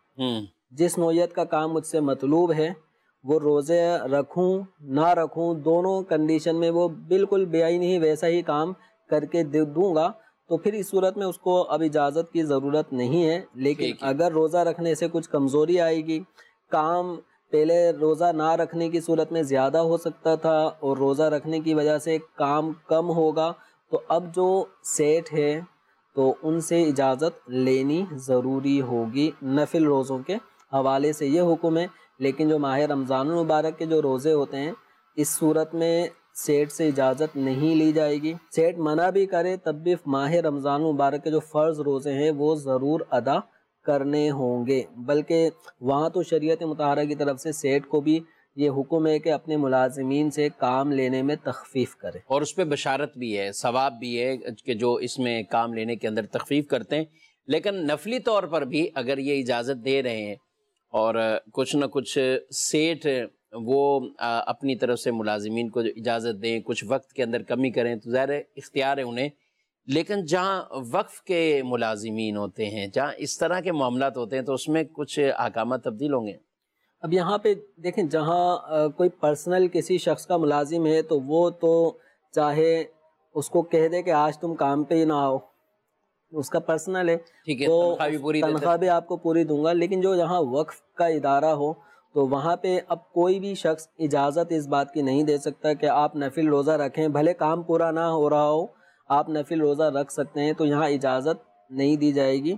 جس نوعیت کا کام مجھ سے مطلوب ہے وہ روزے رکھوں نہ رکھوں دونوں کنڈیشن میں وہ بالکل بے عینی ہی ویسا ہی کام کر کے دوں گا، تو پھر اس صورت میں اس کو اب اجازت کی ضرورت نہیں ہے۔ لیکن اگر روزہ رکھنے سے کچھ کمزوری آئے گی، کام پہلے روزہ نہ رکھنے کی صورت میں زیادہ ہو سکتا تھا اور روزہ رکھنے کی وجہ سے کام کم ہوگا، تو اب جو سیٹ ہے تو ان سے اجازت لینی ضروری ہوگی۔ نفل روزوں کے حوالے سے یہ حکم ہے، لیکن جو ماہ رمضان المبارک کے جو روزے ہوتے ہیں اس صورت میں سیٹ سے اجازت نہیں لی جائے گی۔ سیٹ منع بھی کرے تب بھی ماہ رمضان المبارک کے جو فرض روزے ہیں وہ ضرور ادا کرنے ہوں گے، بلکہ وہاں تو شریعت مطہرہ کی طرف سے سیٹ کو بھی یہ حکم ہے کہ اپنے ملازمین سے کام لینے میں تخفیف کرے، اور اس پہ بشارت بھی ہے، ثواب بھی ہے کہ جو اس میں کام لینے کے اندر تخفیف کرتے ہیں۔ لیکن نفلی طور پر بھی اگر یہ اجازت دے رہے ہیں اور کچھ نہ کچھ سیٹ وہ اپنی طرف سے ملازمین کو اجازت دیں، کچھ وقت کے اندر کمی کریں، تو ظاہر اختیار ہے انہیں، لیکن جہاں وقف کے ملازمین ہوتے ہیں، جہاں اس طرح کے معاملات ہوتے ہیں، تو اس میں کچھ احکامات تبدیل ہوں گے۔ اب یہاں پہ دیکھیں، جہاں کوئی پرسنل کسی شخص کا ملازم ہے تو وہ تو چاہے اس کو کہہ دے کہ آج تم کام پہ ہی نہ آؤ، اس کا پرسنل ہے، تو تنخواہ بھی آپ کو پوری دوں گا، لیکن جو یہاں وقف کا ادارہ ہو تو وہاں پہ اب کوئی بھی شخص اجازت اس بات کی نہیں دے سکتا کہ آپ نفل روزہ رکھیں، بھلے کام پورا نہ ہو رہا ہو آپ نفل روزہ رکھ سکتے ہیں، تو یہاں اجازت نہیں دی جائے گی۔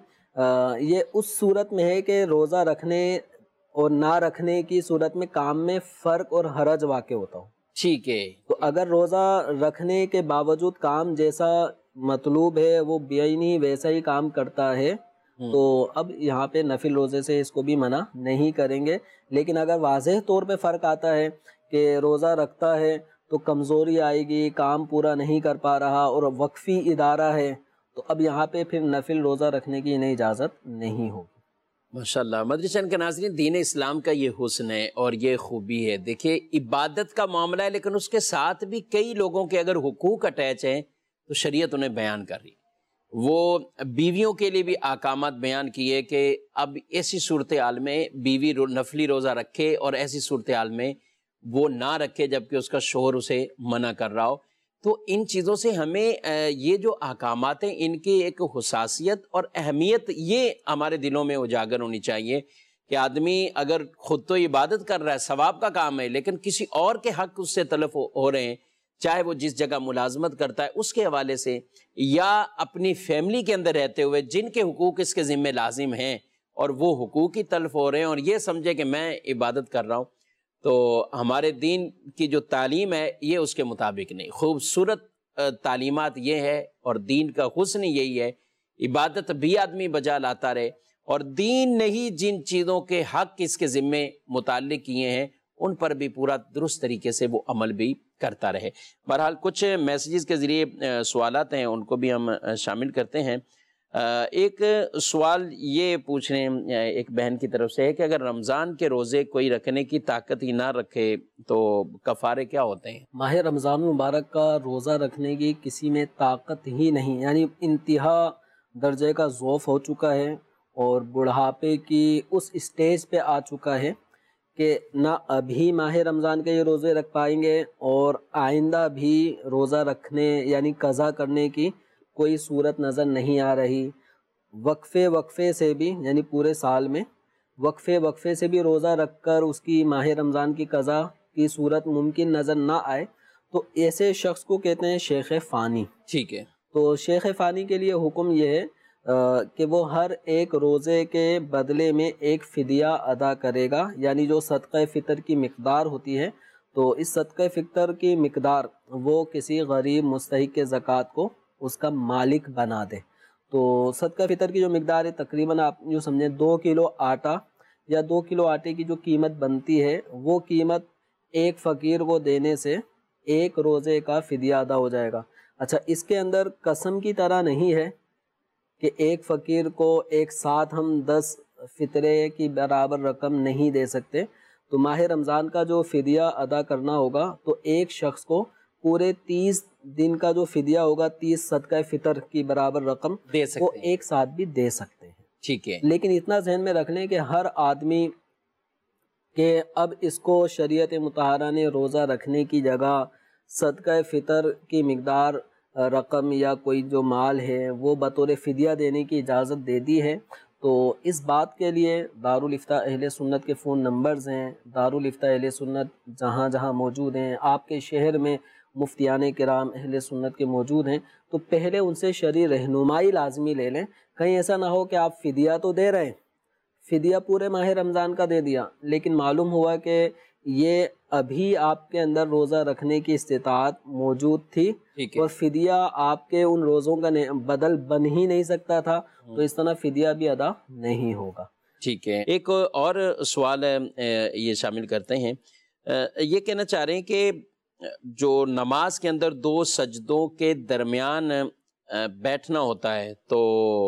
یہ اس صورت میں ہے کہ روزہ رکھنے اور نہ رکھنے کی صورت میں کام میں فرق اور حرج واقع ہوتا ہو۔ ٹھیک ہے، تو اگر روزہ رکھنے کے باوجود کام جیسا مطلوب ہے وہ بے عینی ویسا ہی کام کرتا ہے، تو اب یہاں پہ نفل روزے سے اس کو بھی منع نہیں کریں گے۔ لیکن اگر واضح طور پہ فرق آتا ہے کہ روزہ رکھتا ہے تو کمزوری آئے گی، کام پورا نہیں کر پا رہا اور وقفی ادارہ ہے، تو اب یہاں پہ پھر نفل روزہ رکھنے کی انہیں اجازت نہیں ہوگی۔ ماشاءاللہ۔ مدری چینل کے ناظرین، دین اسلام کا یہ حسن ہے اور یہ خوبی ہے، دیکھیں عبادت کا معاملہ ہے لیکن اس کے ساتھ بھی کئی لوگوں کے اگر حقوق اٹیچ ہیں تو شریعت انہیں بیان کر رہی ہے۔ وہ بیویوں کے لیے بھی احکامات بیان کیے کہ اب ایسی صورتحال میں بیوی نفلی روزہ رکھے اور ایسی صورتحال میں وہ نہ رکھے جبکہ اس کا شوہر اسے منع کر رہا ہو۔ تو ان چیزوں سے ہمیں یہ جو احکامات ہیں ان کی ایک حساسیت اور اہمیت یہ ہمارے دلوں میں اجاگر ہونی چاہیے کہ آدمی اگر خود تو عبادت کر رہا ہے، ثواب کا کام ہے، لیکن کسی اور کے حق اس سے تلف ہو رہے ہیں چاہے وہ جس جگہ ملازمت کرتا ہے اس کے حوالے سے، یا اپنی فیملی کے اندر رہتے ہوئے جن کے حقوق اس کے ذمہ لازم ہیں اور وہ حقوق ہی تلف ہو رہے ہیں اور یہ سمجھے کہ میں عبادت کر رہا ہوں، تو ہمارے دین کی جو تعلیم ہے یہ اس کے مطابق نہیں۔ خوبصورت تعلیمات یہ ہے اور دین کا حسن یہی ہے، عبادت بھی آدمی بجا لاتا رہے، اور دین نے ہی جن چیزوں کے حق اس کے ذمے متعلق کیے ہیں ان پر بھی پورا درست طریقے سے وہ عمل بھی کرتا رہے۔ بہرحال کچھ میسیجز کے ذریعے سوالات ہیں، ان کو بھی ہم شامل کرتے ہیں۔ ایک سوال یہ پوچھ رہے ہیں ایک بہن کی طرف سے ہے کہ اگر رمضان کے روزے کوئی رکھنے کی طاقت ہی نہ رکھے تو کفارے کیا ہوتے ہیں؟ ماہ رمضان مبارک کا روزہ رکھنے کی کسی میں طاقت ہی نہیں، یعنی انتہا درجے کا ضعف ہو چکا ہے اور بڑھاپے کی اس اسٹیج پہ آ چکا ہے کہ نہ ابھی ماہ رمضان کے یہ روزے رکھ پائیں گے اور آئندہ بھی روزہ رکھنے یعنی قضا کرنے کی کوئی صورت نظر نہیں آ رہی۔ وقفے وقفے سے بھی یعنی پورے سال میں وقفے وقفے سے بھی روزہ رکھ کر اس کی ماہ رمضان کی قضا کی صورت ممکن نظر نہ آئے تو ایسے شخص کو کہتے ہیں شیخ فانی۔ ٹھیک ہے، تو شیخ فانی کے لیے حکم یہ ہے کہ وہ ہر ایک روزے کے بدلے میں ایک فدیہ ادا کرے گا، یعنی جو صدقہ فطر کی مقدار ہوتی ہے تو اس صدقہ فطر کی مقدار وہ کسی غریب مستحق کے زکوٰۃ کو اس کا مالک بنا دے۔ تو صدقہ فطر کی جو مقدار ہے تقریباً آپ جو سمجھیں دو کلو آٹا یا دو کلو آٹے کی جو قیمت بنتی ہے وہ قیمت ایک فقیر کو دینے سے ایک روزے کا فدیہ ادا ہو جائے گا۔ اچھا، اس کے اندر قسم کی طرح نہیں ہے کہ ایک فقیر کو ایک ساتھ ہم دس فطرے کی برابر رقم نہیں دے سکتے، تو ماہ رمضان کا جو فدیہ ادا کرنا ہوگا تو ایک شخص کو پورے تیس دن کا جو فدیہ ہوگا تیس صدقہ فطر کی برابر رقم دے سکتے وہ ہیں، ایک ساتھ بھی دے سکتے ہیں۔ ٹھیک ہے، لیکن اتنا ذہن میں رکھ لیں کہ ہر آدمی کہ اب اس کو شریعت مطہرہ نے روزہ رکھنے کی جگہ صدقہ فطر کی مقدار رقم یا کوئی جو مال ہے وہ بطور فدیہ دینے کی اجازت دے دی ہے، تو اس بات کے لیے دارالافتاء اہل سنت کے فون نمبرز ہیں، دارالافتاء اہل سنت جہاں جہاں موجود ہیں، آپ کے شہر میں مفتیان کرام اہل سنت کے موجود ہیں، تو پہلے ان سے شرعی رہنمائی لازمی لے لیں۔ کہیں ایسا نہ ہو کہ آپ فدیہ تو دے رہے ہیں، فدیہ پورے ماہ رمضان کا دے دیا لیکن معلوم ہوا کہ یہ ابھی آپ کے اندر روزہ رکھنے کی استطاعت موجود تھی اور فدیہ آپ کے ان روزوں کا بدل بن ہی نہیں سکتا تھا، تو اس طرح فدیہ بھی ادا نہیں ہوگا۔ ٹھیک ہے، ایک اور سوال یہ شامل کرتے ہیں، یہ کہنا چاہ رہے ہیں کہ جو نماز کے اندر دو سجدوں کے درمیان بیٹھنا ہوتا ہے تو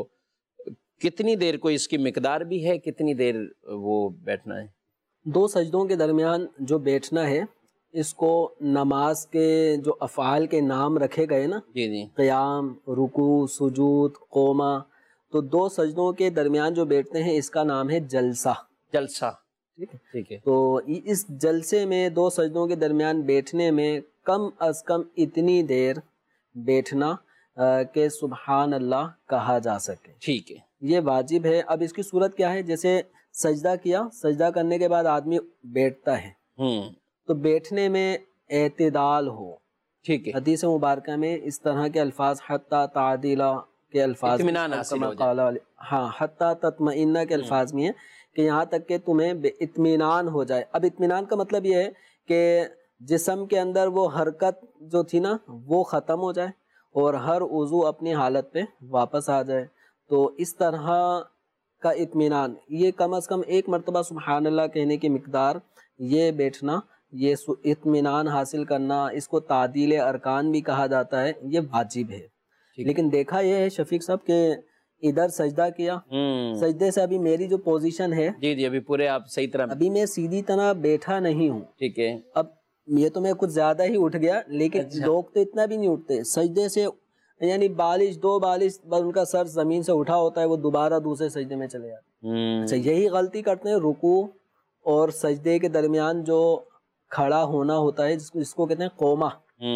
کتنی دیر کو اس کی مقدار بھی ہے، کتنی دیر وہ بیٹھنا ہے؟ دو سجدوں کے درمیان جو بیٹھنا ہے اس کو نماز کے جو افعال کے نام رکھے گئے نا، جی جی، قیام، رکوع، سجود، قوما، تو دو سجدوں کے درمیان جو بیٹھتے ہیں اس کا نام ہے جلسہ۔ جلسہ، ٹھیک ہے، ٹھیک ہے، تو اس جلسے میں دو سجدوں کے درمیان بیٹھنے میں کم از کم اتنی دیر بیٹھنا کہ سبحان اللہ کہا جا سکے، ٹھیک ہے، یہ واجب ہے۔ اب اس کی صورت کیا ہے؟ جیسے سجدہ کیا، سجدہ کرنے کے بعد آدمی بیٹھتا ہے ہوں تو بیٹھنے میں اعتدال ہو۔ ٹھیک ہے، حدیث مبارکہ میں اس طرح کے الفاظ حتی تعدیلا کے الفاظ، اطمینان حاصل ہو جائے، ہاں حتی تطمئنہ کے الفاظ میں ہے کہ یہاں تک کہ تمہیں اطمینان ہو جائے۔ اب اطمینان کا مطلب یہ ہے کہ جسم کے اندر وہ حرکت جو تھی نا وہ ختم ہو جائے اور ہر عضو اپنی حالت پہ واپس آ جائے، تو اس طرح کا اطمینان، یہ کم از کم ایک مرتبہ سبحان اللہ کہنے کی مقدار یہ بیٹھنا، یہ اطمینان حاصل کرنا، اس کو تعدیل ارکان بھی کہا جاتا ہے، یہ واجب ہے۔ لیکن دیکھا یہ ہے شفیق صاحب کہ ادھر سجدہ کیا، سجدے سے ابھی میری جو پوزیشن ہے جی جی ابھی پورے آپ صحیح طرح، ابھی میں سیدھی طرح بیٹھا نہیں ہوں، ٹھیک ہے، اب یہ تو میں کچھ زیادہ ہی اٹھ گیا، لیکن لوگ تو اتنا بھی نہیں اٹھتے سجدے سے، یعنی بالش دو بالش بس ان کا سر زمین سے اٹھا ہوتا ہے وہ دوبارہ دوسرے سجدے میں چلے جاتے ہیں۔ اچھا، یہی غلطی کرتے ہیں رکوع اور سجدے کے درمیان جو کھڑا ہونا ہوتا ہے جس کو جس کو کہتے ہیں قوما،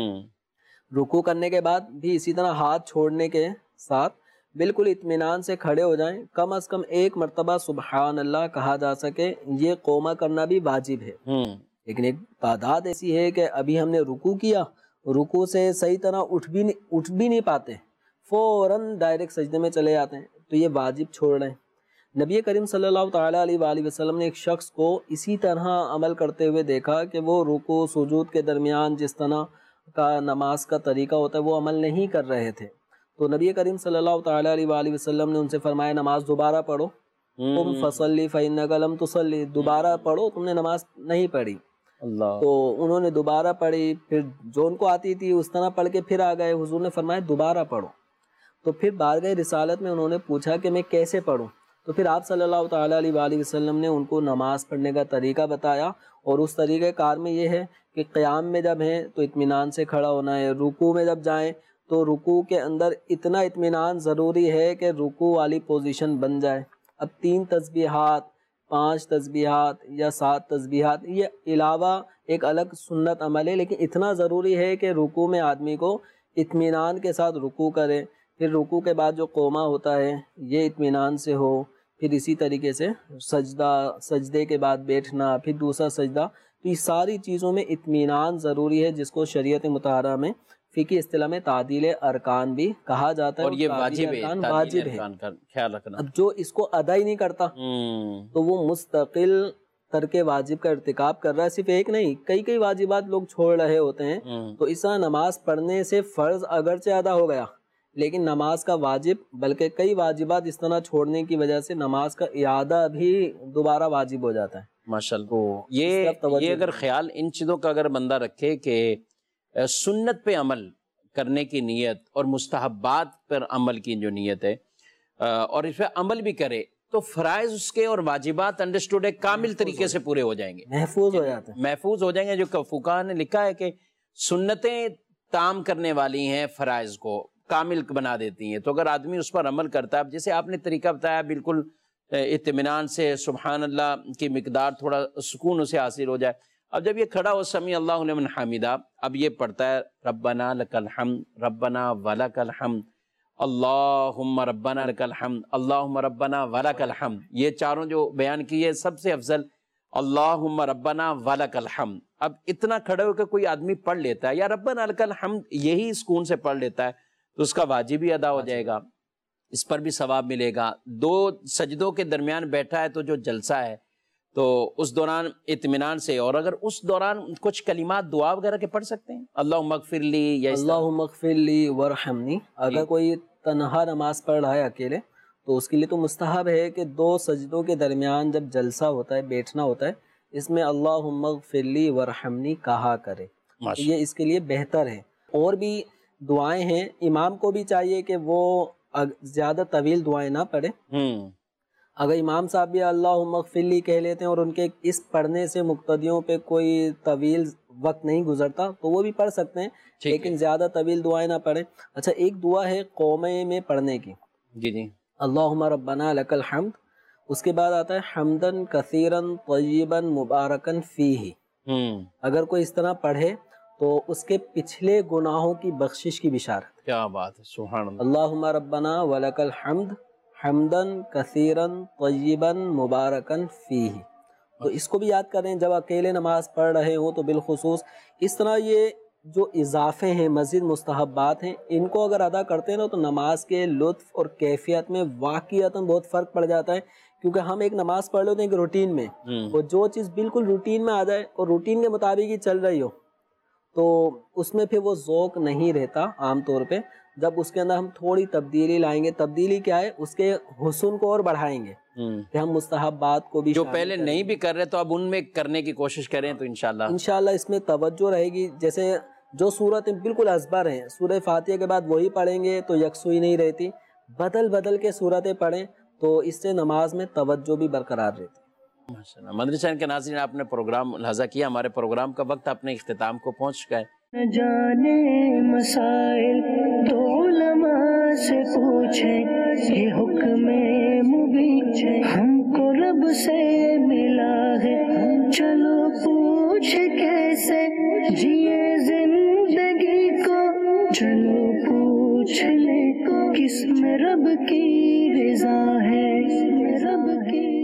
رکوع کرنے کے بعد بھی اسی طرح ہاتھ چھوڑنے کے ساتھ بالکل اطمینان سے کھڑے ہو جائیں، کم از کم ایک مرتبہ سبحان اللہ کہا جا سکے، یہ قوما کرنا بھی واجب ہے۔ لیکن ایک تعداد ایسی ہے کہ ابھی ہم نے رکوع کیا رکوع سے صحیح طرح اٹھ بھی نہیں اٹھ بھی نہیں پاتے، فوراً ڈائریکٹ سجدے میں چلے جاتے ہیں، تو یہ واجب چھوڑ رہے ہیں۔ نبی کریم صلی اللہ تعالیٰ علیہ وآلہ وسلم نے ایک شخص کو اسی طرح عمل کرتے ہوئے دیکھا کہ وہ رکوع سجود کے درمیان جس طرح کا نماز کا طریقہ ہوتا ہے وہ عمل نہیں کر رہے تھے، تو نبی کریم صلی اللہ تعالیٰ علیہ وآلہ وسلم نے ان سے فرمایا نماز دوبارہ پڑھو، تم فصلی فإنک لم تصلی، دوبارہ پڑھو، تم نے نماز نہیں پڑھی۔ اللہ، تو انہوں نے دوبارہ پڑھی، پھر جو ان کو آتی تھی اس طرح پڑھ کے پھر آ گئے، حضور نے فرمایا دوبارہ پڑھو۔ تو پھر بارگاہ رسالت میں انہوں نے پوچھا کہ میں کیسے پڑھوں، تو پھر آپ صلی اللہ تعالیٰ علیہ وآلہ وسلم نے ان کو نماز پڑھنے کا طریقہ بتایا، اور اس طریقہ کار میں یہ ہے کہ قیام میں جب ہیں تو اطمینان سے کھڑا ہونا ہے، رکوع میں جب جائیں تو رکوع کے اندر اتنا اطمینان ضروری ہے کہ رکوع والی پوزیشن بن جائے۔ اب تین تسبیحات، پانچ تسبیحات یا سات تسبیحات، یہ علاوہ ایک الگ سنت عمل ہے، لیکن اتنا ضروری ہے کہ رکوع میں آدمی کو اطمینان کے ساتھ رکوع کرے، پھر رکوع کے بعد جو قومہ ہوتا ہے یہ اطمینان سے ہو، پھر اسی طریقے سے سجدہ، سجدے کے بعد بیٹھنا، پھر دوسرا سجدہ، تو یہ ساری چیزوں میں اطمینان ضروری ہے، جس کو شریعت مطہرہ میں فقہی اصطلاح میں تعدیل ارکان بھی کہا جاتا ہے، اور یہ تعدیل واجب ہے، ارکان تعدیل واجب ہے۔ ارکان کا خیال رکھنا۔ اب جو اس کو ادا ہی نہیں کرتا تو وہ مستقل ترک واجب کا ارتکاب کر رہا ہے، صرف ایک نہیں، کئی کئی واجبات لوگ چھوڑ رہے ہوتے ہیں۔ تو اس طرح نماز پڑھنے سے فرض اگرچہ ادا ہو گیا، لیکن نماز کا واجب، بلکہ کئی واجبات اس طرح چھوڑنے کی وجہ سے نماز کا اعادہ بھی دوبارہ واجب ہو جاتا ہے۔ ماشاءاللہ، یہ یہ اگر خیال ان چیزوں کا اگر بندہ رکھے کہ سنت پہ عمل کرنے کی نیت اور مستحبات پر عمل کی جو نیت ہے، اور اس پہ عمل بھی کرے، تو فرائض اس کے اور واجبات انڈرسٹوڈ ہے کامل طریقے سے پورے ہو جائیں گے، محفوظ ہو جاتے ہیں، محفوظ ہو جائیں گے۔ جو فقہا نے لکھا ہے کہ سنتیں تام کرنے والی ہیں، فرائض کو کامل بنا دیتی ہیں، تو اگر آدمی اس پر عمل کرتا ہے، جیسے آپ نے طریقہ بتایا، بالکل اطمینان سے سبحان اللہ کی مقدار تھوڑا سکون اسے حاصل ہو جائے، اب جب یہ کھڑا ہو سمیع اللہ لمن حمیدہ، اب یہ پڑھتا ہے ربنا لک الحمد، ربنا ولک الحمد، اللہم ربنا لک الحمد، اللہم ربنا ولک الحمد، یہ چاروں جو بیان کی ہے سب سے افضل اللہم ربنا ولک الحمد۔ اب اتنا کھڑے ہو کے کوئی آدمی پڑھ لیتا ہے یا ربنا لک الحمد یہی سکون سے پڑھ لیتا ہے، تو اس کا واجب ہی ادا ہو جائے گا، اس پر بھی ثواب ملے گا۔ دو سجدوں کے درمیان بیٹھا ہے تو جو جلسہ ہے تو اس دوران اطمینان سے، اور اگر اس دوران کچھ کلمات دعا وغیرہ کے پڑھ سکتے ہیں، اللہم اغفر لی یا اللہم اغفر لی ورحمنی، اگر کوئی تنہا نماز پڑھ رہا ہے اکیلے تو اس کے لیے تو مستحب ہے کہ دو سجدوں کے درمیان جب جلسہ ہوتا ہے، بیٹھنا ہوتا ہے، اس میں اللہم اغفر لی ورحمنی کہا کرے، یہ اس کے لیے بہتر ہے۔ اور بھی دعائیں ہیں، امام کو بھی چاہیے کہ وہ زیادہ طویل دعائیں نہ پڑھے۔ اگر امام صاحب بھی اللہم اغفر لی کہہ لیتے ہیں اور ان کے اس پڑھنے سے مقتدیوں پہ کوئی طویل وقت نہیں گزرتا تو وہ بھی پڑھ سکتے ہیں، لیکن زیادہ طویل دعائیں نہ پڑھیں۔ اچھا، ایک دعا ہے قومے میں پڑھنے کی، جی جی، اللہم ربنا لک الحمد، اس کے بعد آتا ہے حمدن کثیرن طیبن مبارکن فیہ۔ اگر کوئی اس طرح پڑھے تو اس کے پچھلے گناہوں کی بخشش کی بشارت۔ کیا بات ہے، سبحان اللہ۔ اللہم ربنا ولک الحمد حمدن کثیرن طیبن مبارکن فیہ، تو اس کو بھی یاد کریں جب اکیلے نماز پڑھ رہے ہوں تو بالخصوص۔ اس طرح یہ جو اضافے ہیں، مزید مستحبات ہیں، ان کو اگر ادا کرتے ہیں نا تو نماز کے لطف اور کیفیت میں واقعتاً بہت فرق پڑ جاتا ہے، کیونکہ ہم ایک نماز پڑھ لیتے ہیں ایک روٹین میں، اور جو چیز بالکل روٹین میں آ جائے اور روٹین کے مطابق ہی چل رہی ہو تو اس میں پھر وہ ذوق نہیں رہتا عام طور پہ۔ جب اس کے اندر ہم تھوڑی تبدیلی لائیں گے، تبدیلی کیا ہے، اس کے حسن کو اور بڑھائیں گے، کہ ہم مستحبات کو بھی جو پہلے نہیں بھی کر رہے تو اب ان میں کرنے کی کوشش کریں تو انشاءاللہ انشاءاللہ اس میں توجہ رہے گی۔ جیسے جو صورتیں بالکل ازبر ہیں، سورہ فاتحہ کے بعد وہی پڑھیں گے تو یکسوئی نہیں رہتی، بدل بدل کے صورتیں پڑھیں تو اس سے نماز میں توجہ بھی برقرار رہتی۔ ماشاءاللہ۔ مدنی چینل کے ناظرین، آپ نے پروگرام ملاحظہ کیا، ہمارے پروگرام کا وقت اپنے اختتام کو پہنچ چکا ہے۔ نہ جانے مسائل تو علماء سے پوچھیں، یہ حکم مبین ہم کو رب سے ملا ہے، چلو پوچھ کیسے جیے زندگی کو، چلو پوچھ لے کس میں رب کی رضا ہے، رب کی